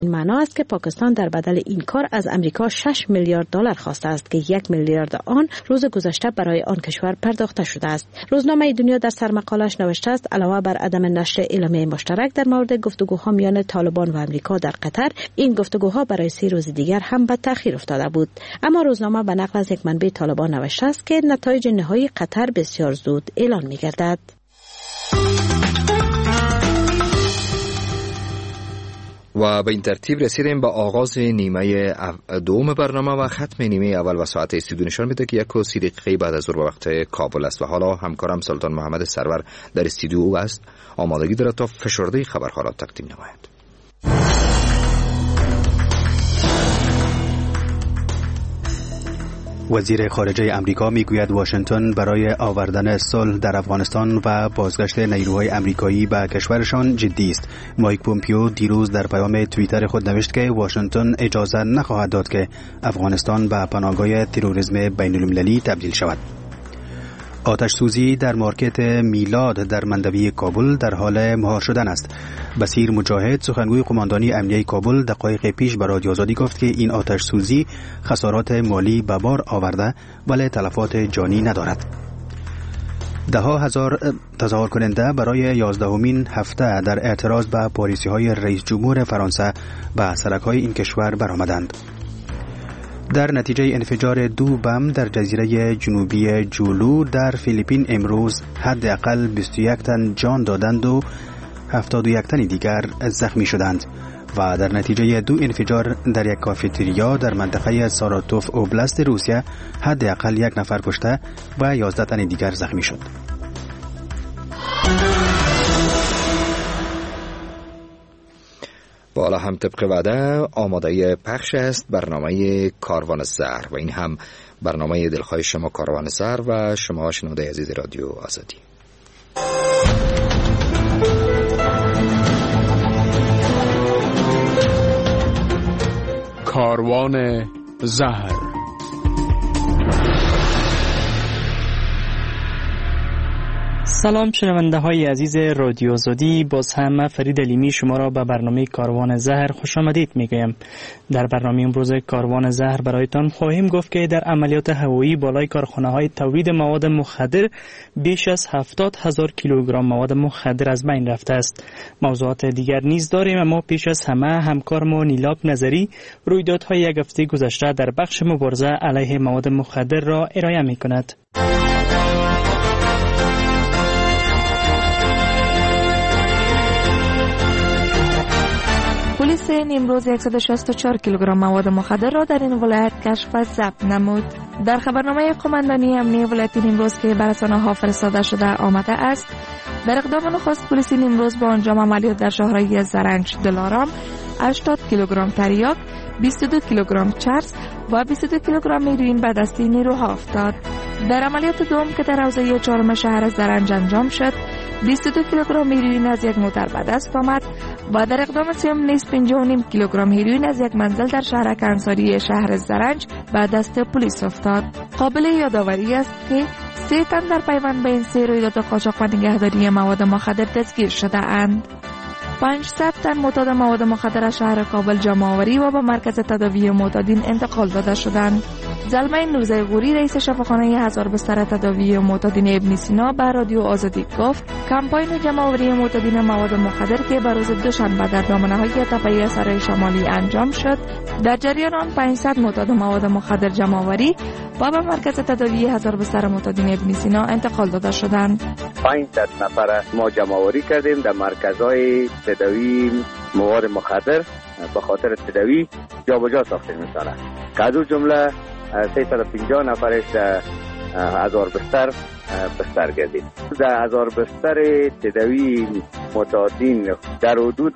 این معنا است که پاکستان در بدل این کار از امریکا 6 میلیارد دلار خواسته است که 1 میلیارد آن روز گذشته برای آن کشور پرداخته شده است. روزنامه دنیا در سرمقالش نوشته است علاوه بر عدم نشر اعلامیه مشترک در مورد گفتگوها میان طالبان و امریکا در قطر، این گفتگوها برای 3 روز دیگر هم به تأخیر افتاده بود. اما روزنامه به نقل از یک منبع طالبان نوشته است که نتایج نهایی قطر بسیار زود اعلان می‌گردد. و به این ترتیب رسیدیم به آغاز نیمه دوم برنامه و ختم نیمه اول و ساعت استودیو نشان میده که 1:30 دقیقه بعد از ظهر وقت کابل است و حالا همکارم سلطان محمد سرور در استودیو است. آمادگی دارد تا فشرده خبرها را تقدیم نماید. وزیر خارجه امریکا میگوید واشنگتن برای آوردن صلح در افغانستان و بازگشت نیروهای امریکایی به کشورشان جدی است. مایک پومپیو دیروز در پیام توییتر خود نوشت که واشنگتن اجازه نخواهد داد که افغانستان به پناهگاه تروریسم بین‌المللی تبدیل شود. آتش سوزی در مارکت میلاد در مندوی کابل در حال مهار شدن است. بصیر مجاهد سخنگوی قماندانی امنیه کابل دقایق پیش به رادیو آزادی گفت که این آتش سوزی خسارات مالی به بار آورده ولی تلفات جانی ندارد. ده‌ها هزار تظاهر کننده برای 11مین هفته در اعتراض به پالیسی‌های رئیس جمهور فرانسه به سرک‌های این کشور برآمدند. در نتیجه انفجار 2 بم در جزیره جنوبی جولو در فیلیپین امروز حداقل 21 تن جان دادند و 71 تن دیگر زخمی شدند و در نتیجه 2 انفجار در یک کافتریا در منطقه ساراتوف اوبلاست روسیه حداقل 1 نفر کشته و 11 تن دیگر زخمی شد. و حالا هم طبق وعده آماده پخش است برنامه کاروان زهر و این هم برنامه دلخواه شما کاروان زهر و شما شنونده عزیز رادیو آزادی. کاروان زهر. سلام شنونده های عزیز رادیو آزادی، باز هم فرید علیمی شما را به برنامه کاروان زهر خوش آمدید میگویم. در برنامه امروز کاروان زهر برایتان خواهیم گفت که در عملیات هوایی بالای کارخانه های تولید مواد مخدر بیش از 70,000 کیلوگرم مواد مخدر از بین رفته است. موضوعات دیگر نیز داریم، اما پیش از همه همکار ما نیلاب نظری رویدادهای یک هفته گذشته در بخش مبارزه علیه مواد مخدر را ارائه میکند. پلیس نیمروز 164 کیلوگرم مواد مخدر را در این ولایت کشف و ضبط نمود. در خبرنامه قماندانی امنیه ولایت نیمروز که بر رسانه‌ها فرستاده شده آمده است، در اقدام نخست پلیس نیمروز با انجام عملیات در شهرهای زرنج، دلارام 80 کیلوگرم تریاک، 22 کیلوگرم چرس و 22 کیلوگرم هیروئین به دست نیروها افتاد. در عملیات دوم که در حوزه 4 شهر زرنج انجام شد، 22 کیلوگرم هیروئین از یک موتر به دست آمد و در اقدام سوم نیز 5.5 کیلوگرم هیروئین از یک منزل در شهر انصاری شهر زرنج به دست پلیس افتاد. قابل یادآوری است که 3 تن در پیوند به این 3 رویداد قاچاق و نگهداری مواد مخدر دستگیر شده اند. 500 تن معتاد مواد مخدر از شهر کابل جمع آوری و به مرکز تداوی معتادین انتقال داده شدند. زلمه نوزه غوری رئیس شفاخانه 1000 بستر تداوی معتادین ابن سینا به رادیو آزادی گفت کمپاین جمع آوری معتادین مواد مخدر که به روز دوشنبه در دامنه‌های تپه سرای شمالی انجام شد، در جریان آن 500 معتاد مواد مخدر جمع آوری و به مرکز تداوی 1000 بستر معتادین ابن سینا انتقال داده شدند. 500 نفر ما جمع آوری کردیم در مرکزهای تداوی مواد مخدر به خاطر تداوی جابجا ساختیم مثلا. که از جمله 350 نفرش در 1000 بستر گردید. در 1000 بستر تداوی معتادین در حدود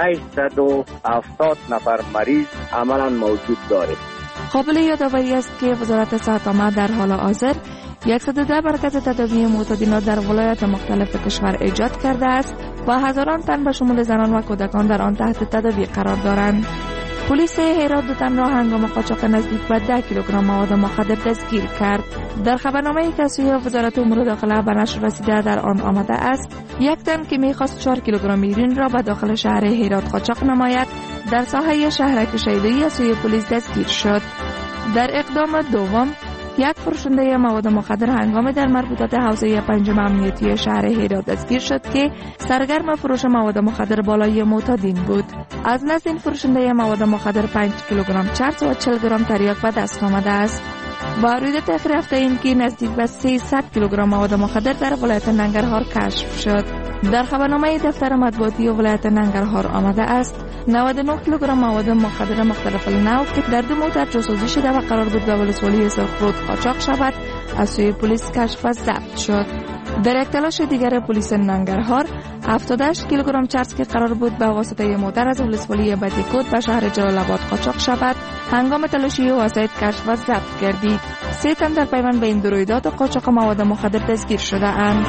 870 نفر مریض عملا موجود داریم. قابل یادآوری است که وزارت صحت عامه در حال حاضر 110 مرکز تداوی معتادین را در ولایات مختلف کشور ایجاد کرده است و هزاران تن به شمول زنان و کودکان در آن تحت تداوی قرار دارند. پلیس هرات 2 تن را هنگام قاچاق نزدیک به 10 کیلوگرم مواد مخدر دستگیر کرد. در خبرنامه کسری وزارت امور داخله به نشر رسیده در آن آمده است 1 تن که می‌خواست 4 کیلوگرم هیروئین را به داخل شهر هرات قاچاق نماید، در ساحه شهرک شیدایی از سوی پلیس دستگیر شد. در اقدام دوم، یک فروشنده مواد مخدر هنگامی در مربوطات حوزه 5 امنیتی شهر هرات دستگیر شد که سرگرم فروش مواد مخدر بالای معتادین بود. از نزد این فروشنده مواد مخدر 5 کیلوگرم چرس و 40 گرم تریاک به دست آمده است. با روی تاخیر هفته این که نزدیک به 300 کیلوگرم مواد مخدر در ولایت ننگرهار کشف شد. در خبرنامه دفتر مطبوعاتی ولایت ننگرهار آمده است 99 کیلوگرم مواد مخدر مختلف النوع که در 2 موتر جاسوزی شده و قرار بود به ولسوالی سرخرود قاچاق شود از سوی پلیس کشف و ضبط شد. در یک تلاش دیگر پلیس ننگرهار 78 کیلوگرم چرس که قرار بود به واسطه موتر از ولسوالی بدیکوت به شهر جلال آباد قاچاق شود هنگام تلاشی وسایط کشف و ضبط گردید. 3 تن در پیوند به این دو رویداد قاچاق مواد مخدر دستگیر شده اند.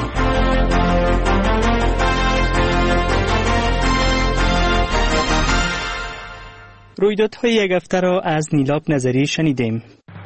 رویدادهای یک هفته را از نیلاب نظری شنیدیم.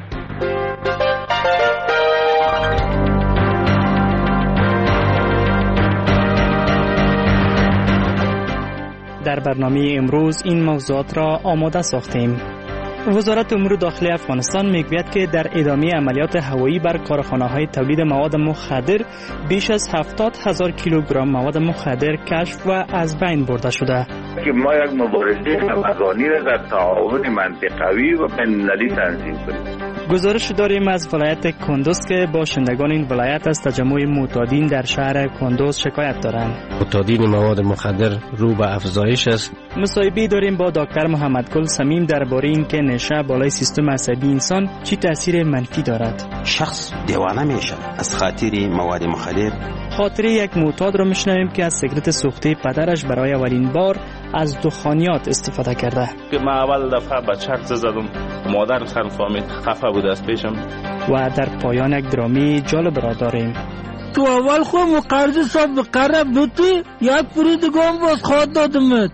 در برنامه امروز این موضوعات را آماده ساختیم. وزارت امور داخلی افغانستان میگوید که در ادامه عملیات هوایی بر کارخانه‌های تولید مواد مخدر بیش از 70,000 کیلوگرم مواد مخدر کشف و از بین برده شده. که ما یک مبارزه همگانی را در تعاون منطقوی و بین‌المللی تنظیم کنیم. گزارش داریم از ولایت کندوز که باشندگان این ولایت از تجمع معتادین در شهر کندوز شکایت دارند. معتادین مواد مخدر رو به افزایش است. مصاحبه داریم با دکتر محمدگل صمیم درباره اینکه نشه بالای سیستم عصبی انسان چی تاثیر منفی دارد. شخص دیوانه میشه از خاطر مواد مخدر. خاطره یک معتاد را میشنویم که از سیگارت سوخته پدرش برای اولین بار از دخانیات استفاده کرده. که من اول دفعه به چرت زدم، مادر سر فهمید، خفه بود از پیشم. و در پایان یک درامی جالب را داریم. تو اول خود مقرض صاحب قرب بودی یک پریدگان باز خواد دادمت.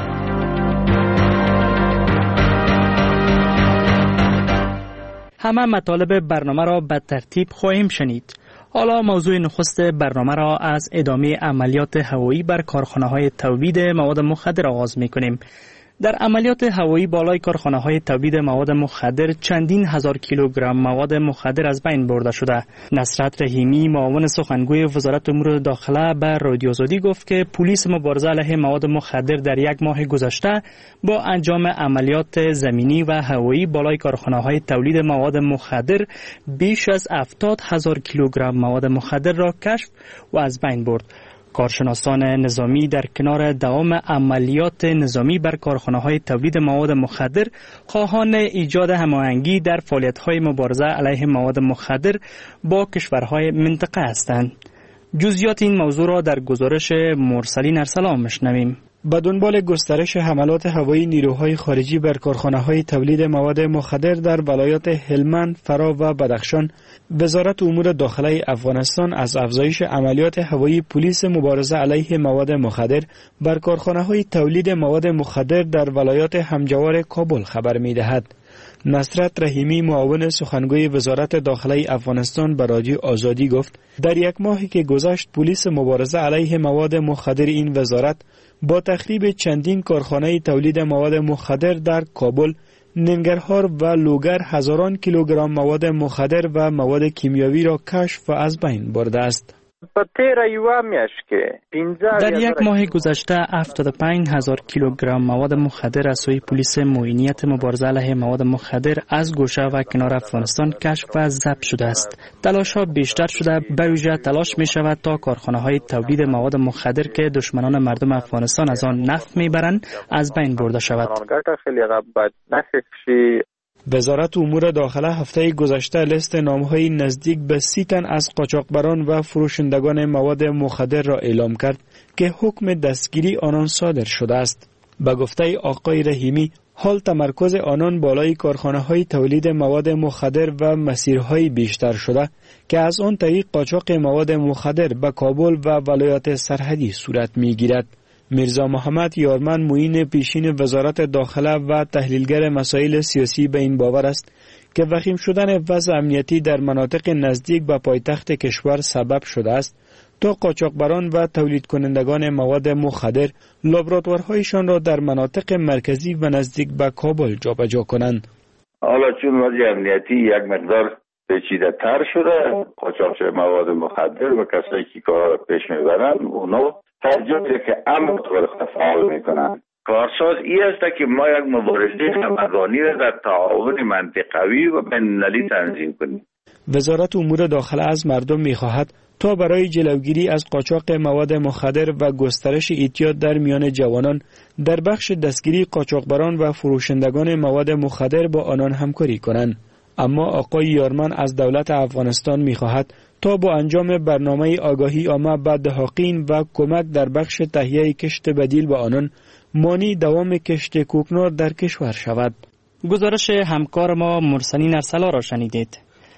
همه مطالب برنامه را به ترتیب خواهیم شنید. حالا موضوع نخست برنامه را از ادامه عملیات هوایی بر کارخانه‌های تولید مواد مخدر آغاز می‌کنیم. در عملیات هوایی بالای کارخانه‌های تولید مواد مخدر چندین هزار کیلوگرم مواد مخدر از بین برده شده. نصرت رحیمی معاون سخنگوی وزارت امور داخله به رادیو آزادی گفت که پلیس مبارزه علیه مواد مخدر در یک ماه گذشته با انجام عملیات زمینی و هوایی بالای کارخانه‌های تولید مواد مخدر بیش از 70,000 کیلوگرم مواد مخدر را کشف و از بین برد. کارشناسان نظامی در کنار دوام عملیات نظامی بر کارخانه‌های تولید مواد مخدر خواهان ایجاد هماهنگی در فعالیت‌های مبارزه علیه مواد مخدر با کشورهای منطقه هستند. جزئیات این موضوع را در گزارش مرسلین ارسلان میشنویم. به دنبال گسترش حملات هوایی نیروهای خارجی بر کارخانه‌های تولید مواد مخدر در ولایات هلمند، فرا و بدخشان، وزارت امور داخلی افغانستان از افزایش عملیات هوایی پلیس مبارزه علیه مواد مخدر بر کارخانه‌های تولید مواد مخدر در ولایات همجوار کابل خبر می‌دهد. نصرت رحیمی معاون سخنگوی وزارت داخلی افغانستان به رادیو آزادی گفت در یک ماهی که گذشت پلیس مبارزه علیه مواد مخدر این وزارت با تخریب چندین کارخانه تولید مواد مخدر در کابل، ننگرهار و لوگر هزاران کیلوگرم مواد مخدر و مواد کیمیاوی را کشف و از بین برده است. در یک ماه گذشته 75,000 کیلوگرم مواد مخدر از سوی پلیس معینیت مبارزه علیه مواد مخدر از گوشه و کنار افغانستان کشف و ضبط شده است. تلاش‌ها بیشتر شده، به ویژه تلاش می شود تا کارخانه‌های تولید مواد مخدر که دشمنان مردم افغانستان از آن نفت میبرند از بین برده شود. وزارت امور داخله هفته گذشته لیست نام‌های نزدیک به 30 تن از قاچاقبران و فروشندگان مواد مخدر را اعلام کرد که حکم دستگیری آنان صادر شده است. به گفته آقای رحیمی، حال تمرکز آنان بالای کارخانه‌های تولید مواد مخدر و مسیرهای بیشتر شده که از آن طریق قاچاق مواد مخدر به کابل و ولایات سرحدی صورت می‌گیرد. میرزا محمد یارمن معین پیشین وزارت داخله و تحلیلگر مسائل سیاسی به این باور است که وخیم شدن وضع امنیتی در مناطق نزدیک به پایتخت کشور سبب شده است تا قاچاقبران و تولید کنندگان مواد مخدر لابراتوارهایشان را در مناطق مرکزی و نزدیک به کابل جابجا کنند. حالا چون وضع امنیتی یک مقدار پیچیده تر شده، قاچاقچی مواد مخدر و کسایی که کار پیش میبرن اونا ترجیحی که امن طور فعال میکنن. کارساز این است که ما یک مبارزه همگانی را در تعاون منطقوی و بین‌المللی تنظیم کنیم. وزارت امور داخله از مردم می‌خواهد تا برای جلوگیری از قاچاق مواد مخدر و گسترش اعتیاد در میان جوانان در بخش دستگیری قاچاقبران و فروشندگان مواد مخدر با آنان همکاری کنند. اما آقای یارمن از دولت افغانستان می‌خواهد تا با انجام برنامه آگاهی عامه به دهاقین و کمک در بخش تهیه کشت بدیل به آنان مانی دوام کشت کوکنار در کشور شود. گزارش همکار ما مرسنین ارسلا را شنیدید.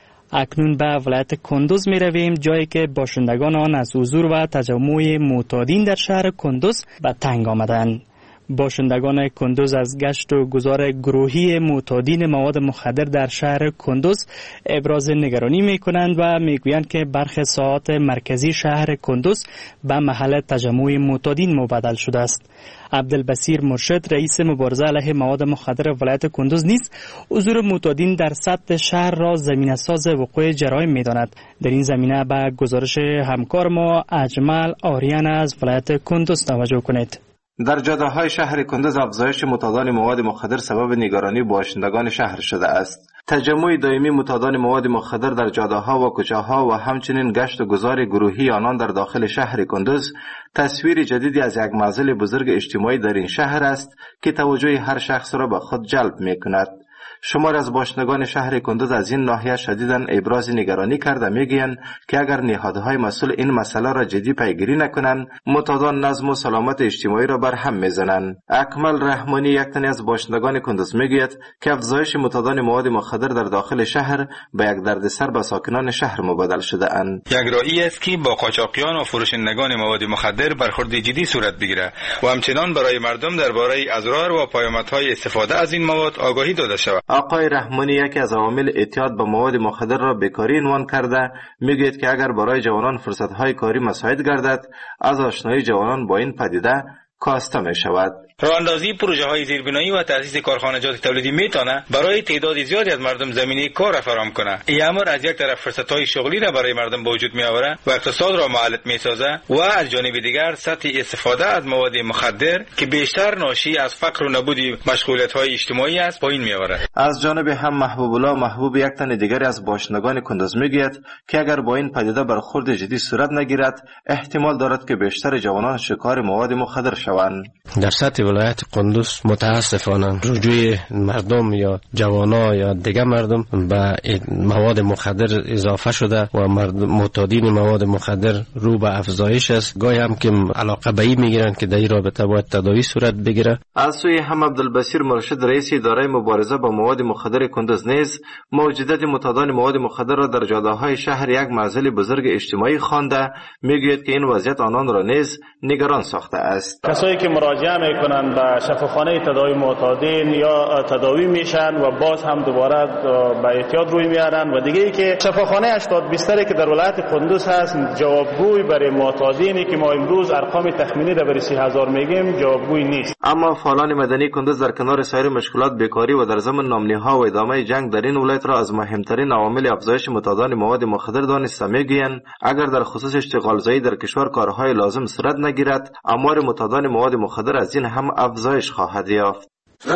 اکنون به ولایت کندوز می رویم، جایی که باشندگان آن از حضور و تجمع معتادین در شهر کندوز به تنگ آمدند. باشندگان کندوز از گشت و گذار گروهی معتادین مواد مخدر در شهر کندوز ابراز نگرانی می کنند و می گویند که برخی ساحات مرکزی شهر کندوز به محل تجمع معتادین مبدل شده است. عبدالبصیر مرشد رئیس مبارزه علیه مواد مخدر ولایت کندوز نیز حضور معتادین در سطح شهر را زمینه‌ساز وقوع جرایم می‌داند. در این زمینه به گزارش همکار ما اجمل آریان از ولایت کندوز توجه کنید. در جاده‌های شهر کندوز افزایش معتادان مواد مخدر سبب نگرانی باشندگان شهر شده است. تجمع دائمی معتادان مواد مخدر در جاده‌ها و کوچه‌ها و همچنین گشت و گذار گروهی آنان در داخل شهر کندوز تصویر جدیدی از یک معضل بزرگ اجتماعی در این شهر است که توجه هر شخص را به خود جلب می‌کند. شمار از باشندگان شهر کندوز از این ناحیه شدیداً ابراز نگرانی کرده میگویند که اگر نهادهای مسئول این مسئله را جدی پیگیری نکنند، معتادان نظم و سلامت اجتماعی را بر هم میزنند. اکمل رحمانی یک تن از باشندگان کندوز میگوید که افزایش معتادان مواد مخدر در داخل شهر به یک دردسر به ساکنان شهر مبادل شده اند. یک راهی است که با قاچاقیان و فروشندگان مواد مخدر برخورد جدی صورت بگیرد و همچنان برای مردم درباره اضرار و پیامدهای استفاده از این مواد آگاهی داده شود. آقای رحمانی یکی از عوامل اعتیاد به مواد مخدر را بیکاری عنوان کرده میگوید که اگر برای جوانان فرصت‌های کاری مساعد گردد، از آشنایی جوانان با این پدیده کاسته می شود. راه‌اندازی پروژه‌های زیربنایی و تأسیس کارخانجات تولیدی میتونه برای تعداد زیادی از مردم زمینه کار فراهم کنه. این امر از یک طرف فرصت‌های شغلی را برای مردم به وجود می‌آورد و اقتصاد را معلق می‌سازه و از جانب دیگر سطح استفاده از مواد مخدر که بیشتر ناشی از فقر و نبود مشغولیت‌های اجتماعی است پایین می‌آورد. از جانب هم محبوب الله محبوب یک تن دیگری از باشندگان کندوز میگوید که اگر با این پدیده برخورد جدی صورت نگیرد، احتمال دارد که بیشتر جوانان شکار مواد مخدر شوند. در سطح ولایت کندوز متاسفانه رجوع مردم یا جوانا یا دیگه مردم به مواد مخدر اضافه شده و معتادین مواد مخدر رو به افزایش است. گاهی هم که علاقه به این میگیرن که در این رابطه باید تداوی صورت بگیره. از سوی هم عبدالبصیر مرشد رئیس اداره مبارزه با مواد مخدر کندوز نیز موجودیت معتادان مواد مخدر را در جاده‌های شهر یک معضل بزرگ اجتماعی خوانده میگوید که این وضعیت آنان را نیز نگران ساخته است. کسایی که مراجعه میکنن به شفاخانه تداوی معتادین یا تداوی میشن و باز هم دوباره به اعتیاد روی میارن و دیگه ای که شفاخانه 80 بستری که در ولایت کندوز هست جوابگوی برای معتادینی که ما امروز ارقام تخمینی در برای 30,000 میگیم جوابگوی نیست. اما فعالان مدنی کندوز در کنار سایر مشکلات بیکاری و در ضمن نامنی‌ها و ادامه جنگ در این ولایت را از مهمترین عوامل افزایش معتادان مواد مخدر دانسته میگویند اگر در خصوص اشتغالزایی در کشور کارهای لازم صورت نگیرد، آمار معتادان مواد مخدر از این هم افزایش خواهد یافت.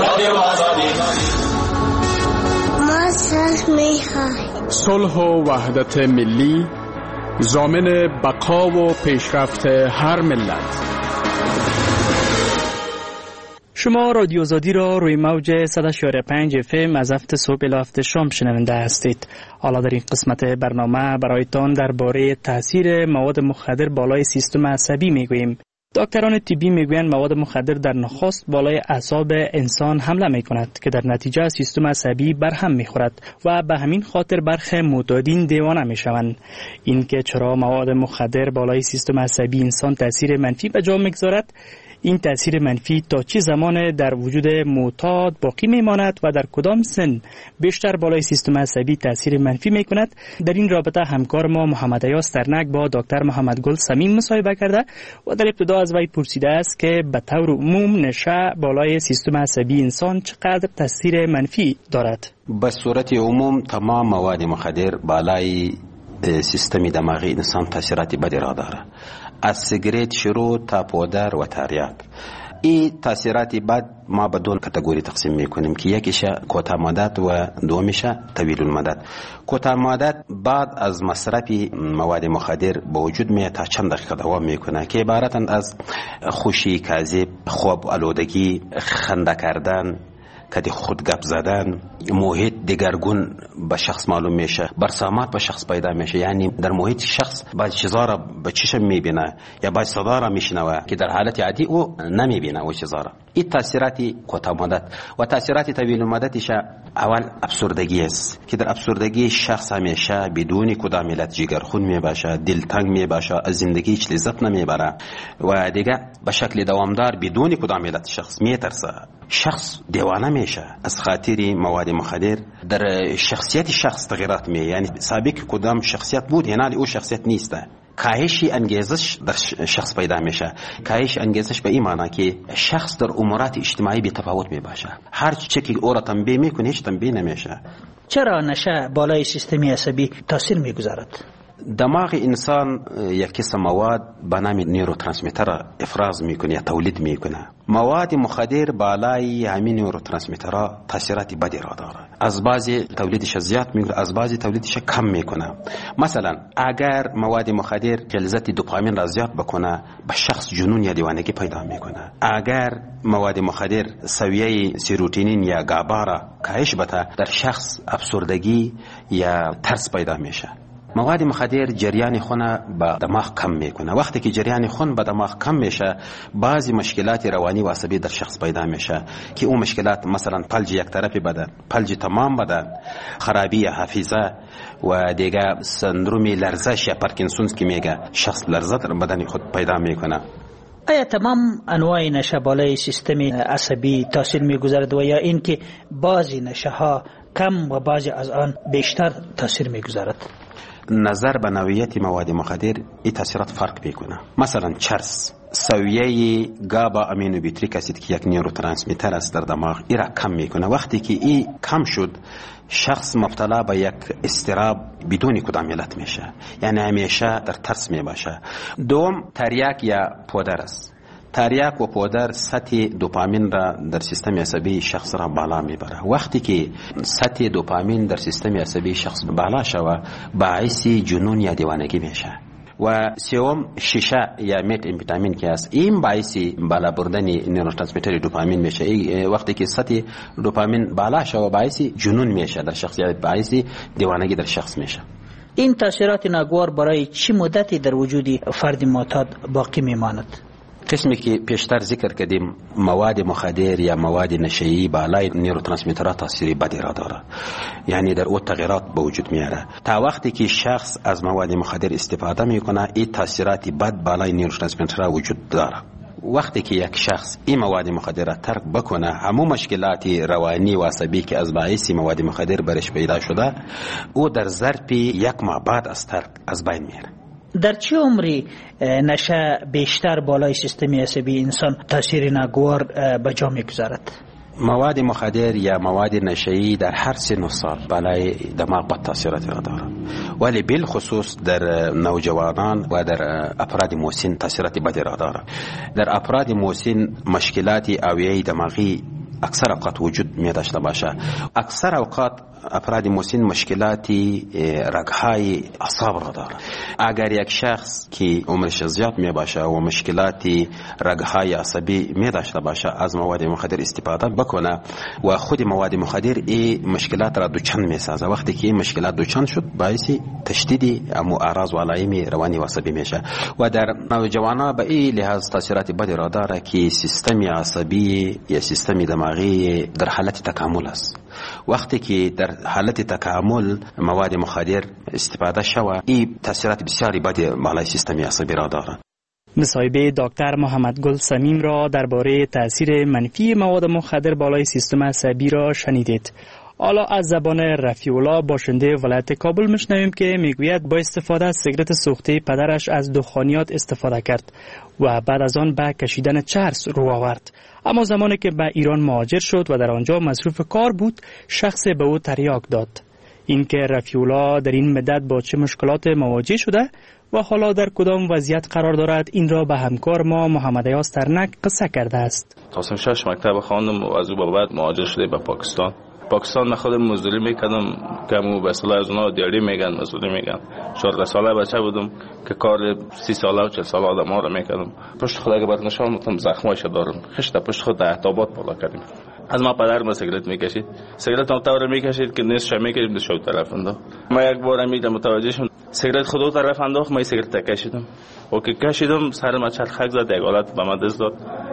ما صلح می‌خواهیم. صلح و وحدت ملی ضامن بقا و پیشرفت هر ملت. شما رادیو آزادی را روی موج 100.5 FM از هفت صبح الی هفت شام شنونده هستید. حالا در این قسمت برنامه برایتان درباره تاثیر مواد مخدر بالای سیستم عصبی میگوییم. دکتران طبی میگویند مواد مخدر در نخست بالای اعصاب انسان حمله میکند که در نتیجه سیستم عصبی برهم میخورد و به همین خاطر برخی معتادین دیوانه میشوند. این که چرا مواد مخدر بالای سیستم عصبی انسان تاثیر منفی به جا میگذارد، این تاثیر منفی تا چه زمان در وجود معتاد باقی میماند و در کدام سن بیشتر بالای سیستم عصبی تاثیر منفی میکند؟ در این رابطه همکار ما محمد ایاز ترنک با دکتر محمد گل صمیم مصاحبه کرده و در ابتدا از وی پرسیده است که به طور عموم نشه بالای سیستم عصبی انسان چقدر تاثیر منفی دارد؟ به صورت عموم تمام مواد مخدر بالای سیستم دماغی انسان تاثیرات بدی را داره، از سیگریت شروع تا پودر و تریاک. این تاثیرات بد ما به دو کاتگوری تقسیم میکنیم که یکیش کوتاه مدت و دومیش طویل المدت. کوتاه مدت بعد از مصرف مواد مخدر به وجود میاد تا چند دقیقه دوام میکنه که عبارتند از خوشی کاذب، خواب آلودگی، خنده کردن، کدی خود گپ زدن، محیط دگرگون به شخص معلوم میشه، برسامات به شخص پیدا میشه. یعنی در محیط شخص بعض چیزا را به چشم میبینه یا بعض صدا را میشنوه که در حالت عادی او نمیبینه او چیزا را. این تاثیرات کوتاه مدت. و تاثیرات طویل مدتش اول افسردگی است که در افسردگی شخص همیشه بدون کدام علت جگرخون میباشه، دلتنگ میباشه، از زندگی هیچ لذت نمیبره و دیگه به شکل دوامدار بدون کدام علت شخص میترسه، شخص دیوانه میشه از خاطر مواد مخدر. در شخصیت شخص تغییرات می، یعنی سابق کدام شخصیت بود هنال او شخصیت نیسته. کاهش انگیزش در شخص پیدا میشه. کاهش انگیزش به این معنی که شخص در امورات اجتماعی بی تفاوت می باشه، هر چی که او را تنبیه میکنه هیچ تنبیه نمیشه. چرا نشه بالای سیستم عصبی تاثیر میگذارد؟ دماغ انسان یک قسم مواد به نام نیوروترانسمیتر افراز میکنه یا تولید میکنه. مواد مخدر بالای همین نیوروترانسمیتر تاثیرات بدی را داره. از بعضی تولیدش زیاد میکنه، از بعضی تولیدش کم میکنه. مثلا اگر مواد مخدر غلظت دوپامین را زیاد بکنه به شخص جنون یا دیوانگی پیدا میکنه. اگر مواد مخدر سویه سیروتونین یا گابا را کاهش بده در شخص افسردگی یا ترس پیدا میشه. مواد مخدر جریان خون به دماغ کم میکنه. وقتی که جریان خون به دماغ کم میشه بعضی مشکلات روانی و عصبی در شخص پیدا میشه که اون مشکلات مثلا فلج یک طرفی بدن، فلج تمام بدن، خرابی حافظه و دیگه سندروم لرزش یا پارکینسونز که میگه شخص لرزه در بدن خود پیدا میکنه. آیا تمام انواع نشه بالای سیستم عصبی تاثیر میگذارد و یا اینکه بعضی نشه ها کم و بعضی از آن بیشتر تاثیر میگذارد؟ نظر به نوعیت مواد مخدر این تاثیرات فرق میکنه. مثلا چرس سویه گابا امینوبیتریک اسید که یک نیوروترانسمیتر است در دماغ این را کم میکنه. وقتی که این کم شد شخص مبتلا به یک اضطراب بدون کدام علت میشه، یعنی همیشه در ترس میباشه. دوم تریاک یا پودر است. تریاک و پودر سطح دوپامین را در سیستم عصبی شخص را بالا میبره. وقتی که سطح دوپامین در سیستم عصبی شخص بالا شود باعث جنون یا دیوانگی میشه. و سوم شیشه یا مت امفیتامین که است این باعث بالا بردن نیوروترانسمیتر دوپامین میشه. وقتی که سطح دوپامین بالا شود باعث جنون میشه در شخص، یا باعث دیوانگی در شخص میشه. این تاثیرات ناگوار برای چه مدتی در وجود فرد معتاد باقی میماند؟ قسمی که پیشتر ذکر کردیم مواد مخدر یا مواد نشه‌ای بالای نیوروترانسمیترها تاثیری بدی را داره، یعنی در او تغییرات به وجود میاره. تا وقتی که شخص از مواد مخدر استفاده میکنه این تاثیرات بد بالای نیوروترانسمیترها وجود داره. وقتی که یک شخص این مواد مخدر را ترک بکنه همو مشکلات روانی و عصبی که از باعث مواد مخدر برش پیدا شده او در ظرف یک ماه بعد از ترک از بین میره. در چه عمری نشه بیشتر بالای سیستم عصبی انسان تاثیر ناگوار به جا میگذارد؟ مواد مخدر یا مواد نشه‌ای در هر سن و سال بالای دماغ بد تاثیرات را دارد، ولی بالخصوص در نوجوانان و در افراد مسن تاثیرات بدی را دارد. در افراد مسن مشکلات اوعیه دماغی اکثر اوقات وجود می داشته باشه. اکثر اوقات افراد مسن مشکلاتی رگ‌های اعصاب را دارد. اگر یک شخص که عمرش زیاد می باشه و مشکلاتی رگ‌های عصبی می داشته باشه از مواد مخدر استفاده بکنه و خود مواد مخدر این مشکلات را دوچند می سازه. وقتی که این مشکلات دوچند شد باعث تشدید اعراض و علائم روانی و عصبی میشه. و در نوجوانان به این لحاظ تاثیرات بدی را داره که سیستم عصبی یا سیستم دماغی در حالت تکامل است. وقتی که در حالت تکامل مواد مخدر استفاده شود این تاثیرات بسیاری بدی بالای سیستم عصبی را دارد. مصاحبه دکتر محمد گل صمیم را درباره تاثیر منفی مواد مخدر بالای سیستم عصبی را شنیدید. حالا از زبان رفیع الله باشنده ولایت کابل میشنویم که میگوید با استفاده از سیگارت سوخته پدرش از دخانیات استفاده کرد و بعد از آن به کشیدن چرس رو آورد. اما زمانی که به ایران مهاجر شد و در آنجا مصروف کار بود، شخص به او تریاک داد. این که رفیع الله در این مدت با چه مشکلات مواجه شده و حالا در کدام وضعیت قرار دارد، این را به همکار ما محمد ایاز ترنک قصه کرده است. تا 6 مکتب خواندم و از او به بعد مهاجر شده به پاکستان. من خودم مزدوری میکردم که مو به اصطلاح از اونها دیاری میگن، مزدوری میگن. 14 ساله بچه بودم که کار 30 ساله و 40 ساله آدم ها رو میکردم. پشت خود اگه برد نشان مطمئن زخمایش دارم. خشت پشت خود احتابات بالا کردیم. از ما پدرم سیگارت میکشید. سیگارت هم طور میکشید که نصفش میکشید به شو طرف انداخت. ما یک بار میدم متوجه شدم سیگارت خود طرف انداخت، ما سیگارت کشیدم. و که کشیدم سر ما چرخک زد، یک حالت به من دست داد.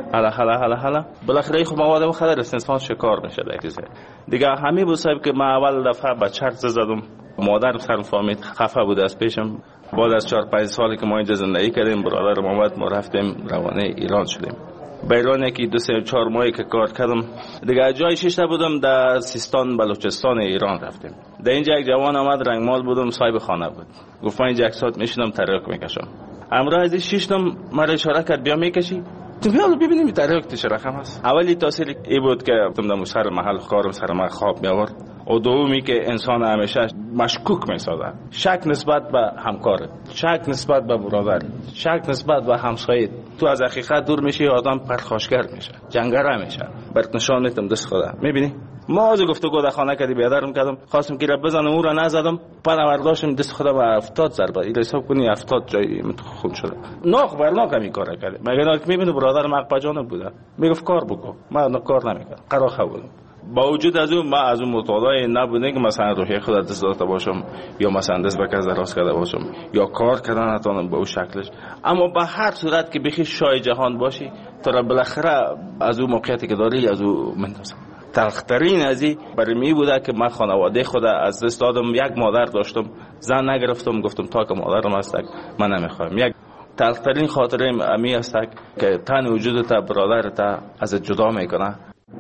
حالا بالاخره خب مواد مخدر انسان شکار میشه دیگه. همین بود صاحب که من اول دفعه به چرس زدم. مادر سرم فهمید، خفه بود از پیشم. بعد از 4-5 سالی که ما اینجا زندگی کردیم، برادر محمد ما رفتیم روانه ایران شدیم. به ایران یکی 2-4 ماهی که کار کردم دیگه. جای شیشته بودم در سیستان بلوچستان ایران رفتیم. در اینجا یک جوان آمد، رنگمال بودم، صاحب خانه بود. گفت من اینجا 1 ساعت میشینم تریاک میکشم. امروز از شیشتم مرا اشاره کرد بیا میکشی. تو حالا ببینیم تریاک چه رقم است. اولی تاثیر ای بود که گفتم در سر محل کارم سر من خواب می آورد. و دومی که انسان همیشه مشکوک میسازه. شک نسبت به همکارت، شک نسبت به برادر، شک نسبت به همسایت. تو از حقیقت دور میشی، آدم پرخاشگر میشه، جنگره میشه. برات نشان میدم دست خدا. میبینی ما از گفتگو در خانه کردی بیادرم کردم، خواستم که بزنم او را نزدم، بعد برداشتم دست خدا به 70 ضربه. این حساب کنی 70 جای خون شده. ناق برناق می کار کرد. مگه میبینه برادر مقبه جانب بوده، میگفت کار بکن، من کار نمیکردم، قراخه بودم. با وجود از اون ما از اون متعادای نبوده که مثلا روحیه خود دست داده باشم یا مثلا دست به کس دراز کرده باشم یا کار کردن نتونم به اون شکلش. اما به هر صورت که بخی شای جهان باشی تو را بالاخره از اون موقعیتی که داری از اون مندازم. تلخترین ازی برای می بوده که من خانواده خود از دست دادم. یک مادر داشتم، زن نگرفتم، گفتم تا که مادرم هست من نمیخوایم. یک تلخترین خاطره امی است که تن وجودت برادرت از جدا میکنه.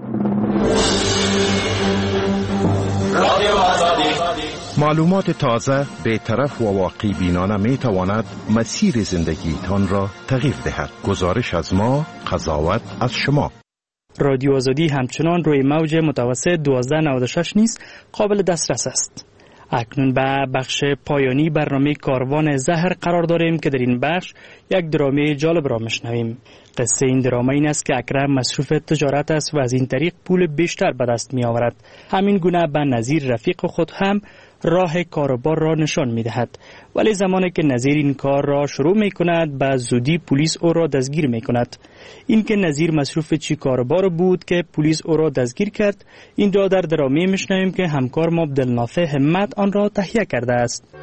معلومات تازه، بی‌طرف و واقعی بینانه می تواند مسیر زندگی تان را تغییر دهد. گزارش از ما، قضاوت از شما. رادیو آزادی همچنان روی موج متوسط 1296 نیز قابل دسترس است. اکنون به بخش پایانی برنامه کاروان زهر قرار داریم که در این بخش یک درامه جالب را میشنویم. قصه این درامه این است که اکرم مصروف تجارت است و از این طریق پول بیشتر به دست می آورد. همین گونه به نظیر رفیق خود هم راه کاروبار را نشان می دهد. ولی زمانی که نظیر این کار را شروع می کند به زودی پلیس او را دستگیر می کند. این که نظیر مصروف چی کاروبار بود که پلیس او را دستگیر کرد، این را در درامه میشنویم که همکار ما عبدالنافع همت آن را تهیه کرده است.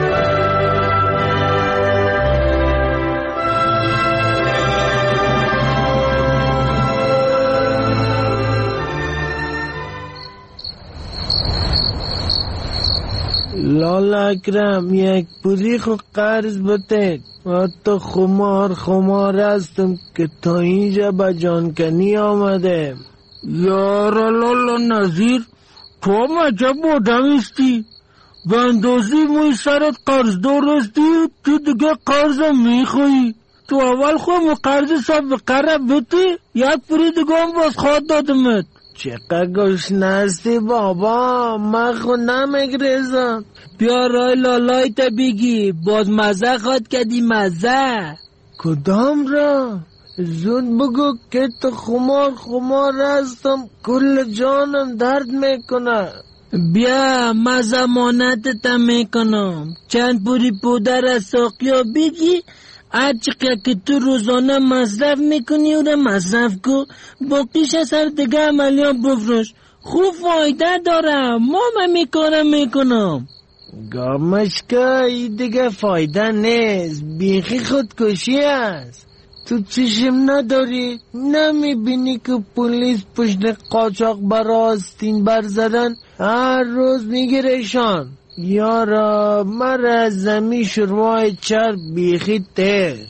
لالا اکرم یک پولی خو قرض بده. حتی خمار هستم که تا اینجا به جانکنی آمده. یارا لالا نظیر، تو مجب بودمیستی به اندازی موی سرت قرض دارستی، تو دیگه قرضم میخوایی. تو اول خواهم قرض سب قرب بده، یک پولی دیگه هم باز خواد دادمت. چقدر گشنه هستی بابا، من خود نمیگریزم. بیا رای لالای تا بگی، باز مزه خواد کردی مزه. کدام را؟ زود بگو که تو خمار هستم، کل جانم درد میکنه. بیا من زمانتت میکنم، چند پوری پودر از ساقیا بگی، هرچقدر که تو روزانه مصرف میکنی او را مصرف کن، باقیش از هر دیگه عملیات بفروش، خوب فایده داره. ما میکارم میکنم. گامش که این دیگه فایده نیست، بیخی خودکشی است. تو چشم نداری؟ نمیبینی که پلیس پشت قاچاق برا آستین برزدن هر روز میگیرشان؟ یارا مر از زمی شروع چرب بیخی تر.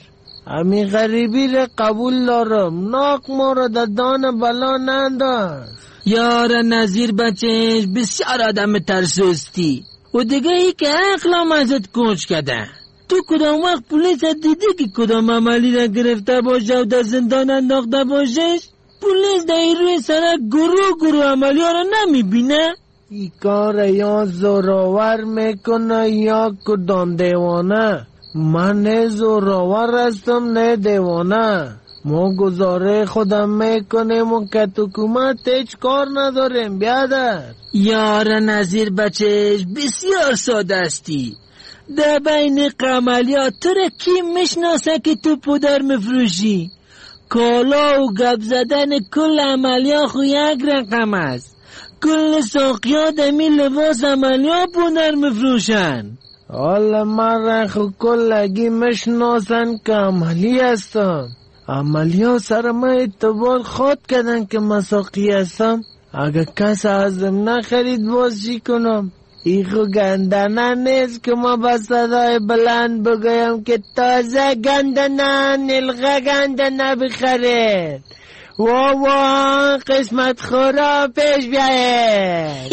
امی غریبی را قبول دارم، ناک ما را در دان بلا ننداز. یار نظیر بچهش بسیار آدم ترسوستی و دیگه ای که عقلم ازت کوچ کده. تو کدام وقت پولیس دیدی که کدام عملی را گرفته باشه و در زندان انداخته باشش؟ پولیس در روی سرک گروه عملی ها را نمیبینه؟ ای کار یا زوراور میکنه یا کدام دیوانه. من نه زوراور هستم نه دیوانه. ما گزاره خودم میکنیم و که حکومت هیچ کار نداریم. بیادر یار نظیر بچهش بسیار ساده استی. در بین عملیات تو را کی میشناسه که تو پودر مفروشی؟ کالا و گپ زدن کل عملیات خو یک رقم است. کل ساقیات دمی لباس عملیات پودر مفروشن. حالا من را خو کلگی میشناسن که عملی هستم. عملیات سر من اعتبار خواد کردن که مساقی هستم. اگه کس ازم نخرید باز چی کنم؟ ایخو گندنه نیست که ما با صدای بلند بگویم که تازه گندنه نلغه گندنه بخرید. وا قسمت خورا پیش بیاید.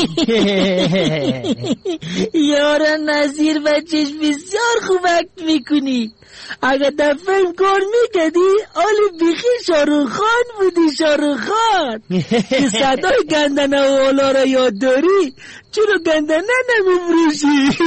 یار نظیر بچهش بسیار خوب اکت میکنی. اگه در فیلم کار میکردی آلی بیخی شاروخ خان بودی. شاروخ خان که صدای گندنه و اولا را یاد داری چرا گندنه نمیفروشی؟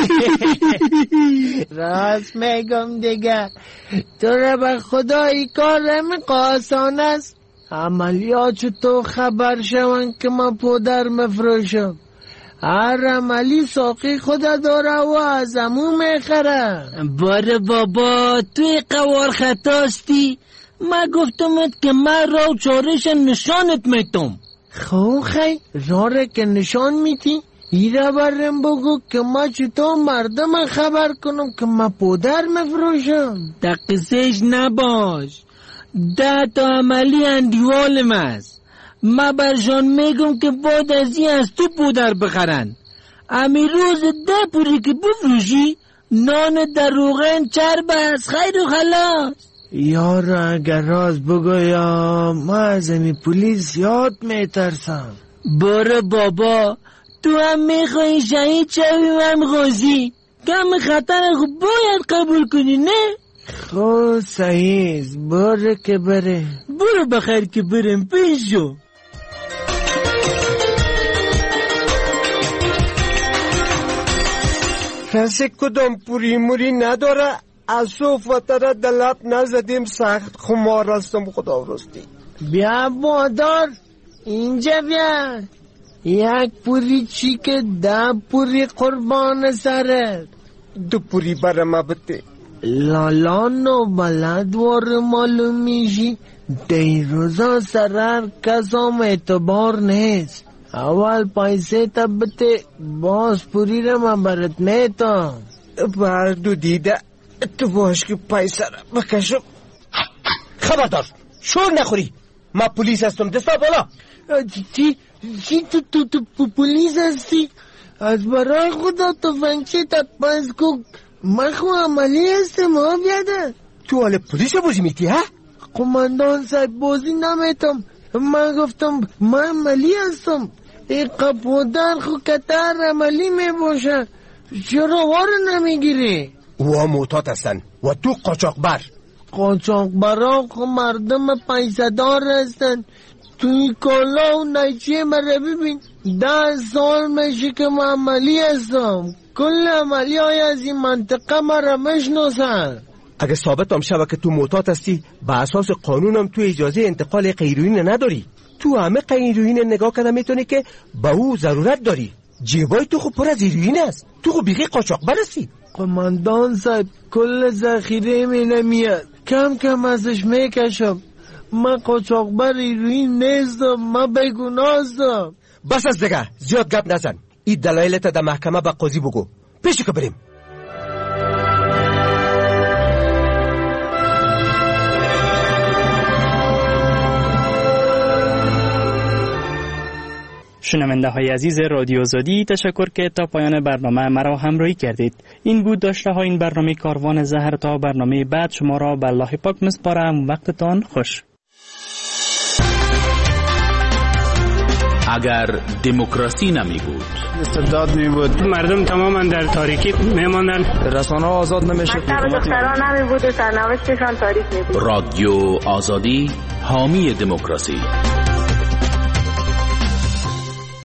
راست میگم دیگه. تو را به خدا ای کار آسان است. عملیات تو خبر شون که من پودر مفروشم. هر عملی ساقی خدا داره و از امو میخره. باره بابا توی قوار خطاستی. من گفتمت که من را چارش نشانت میتم. خی راره که نشان میتی؟ ایره برم بگو که ما چطور مردم خبر کنم که من پودر مفروشم. در قصهش نباش. 10 تا عملی اندیوالم است. ما برشان میگم که بعد از این از تو پودر بخرن. امی روز 10 پوری که بفروشی نان در روغن چرب است. خیر و خلاص. یار اگر راز بگویم من از امی پولیس یاد میترسم. باره بابا تو هم میخوایی شهید شوی و هم غازی. کم خطر خوب باید قبول کنی نه؟ خب صحیح باره که بره. برو بخیر که برم پیش شو. کسی کدام پوری موری نداره. از صوفتره دلب نزدیم سخت خمار هستم خدا راستی. بیا بادار اینجا بیا. یک پوری چی که 10 پوری قربان سرت. 2 پوری برم بده. لالان و بلد وار معلوم میشی. دیروزا سرر کسام اعتبار نیست. اول پیسه تبته باز پوری را من برات نیتم. بردو دیده تو باش که پیسه را بکشم. خبردار شور نخوری. من پولیس هستم. دستا بالا. چی تو پولیس هستی؟ از برای خدا تفنگچه تا پس کو. من خو عملی هستم ها بیاده. تو حال پولیس بازی میتی ها؟ قماندان صاحب بازی نمیتم. من گفتم من عملی هستم. ای قپودر خو کتر عملی میباشه. چرا وار نمیگیری؟ او معتاد هستن و تو قاچاقبر. قاچاقبرا خو مردم پیسه دار هستن. توی کالا و نیچه مرا ببین. 10 سال میشه که من عملی هستم. کل عملی های از این منطقه مرا میشناسن. اگه ثابت هم شود که تو معتاد هستی به اساس قانونم تو اجازه انتقال هیروئین نداری. تو همه هیروئین نگاه کردن میتونی که به او ضرورت داری. جیبای تو خوب پر از هیروئین است. تو خوب بیخی قاچاقبر هستی. قماندان صاحب کل ذخیره می نمیاد. کم کم ازش میکشم. من قاچاقبر هیروئین نیستم. من بیگناه هستم. بس از دیگه زیاد گپ نزن. این دلایلت در محکمه به قاضی بگو. پیشو که بریم. شنونده های عزیز رادیو آزادی، تشکر که تا پایان برنامه مرا همراهی کردید. این بود داشته های این برنامه کاروان زهر. تا برنامه بعد شما را به الله پاک میسپارم. وقتتان خوش. اگر دموکراسی نمی بود، استبداد می بود، مردم تماما در تاریکی می ماندن، رسانه ها آزاد نمی شد، دختران نمی بود و سرنوشتشان تاریک می بود. رادیو آزادی حامی دموکراسی.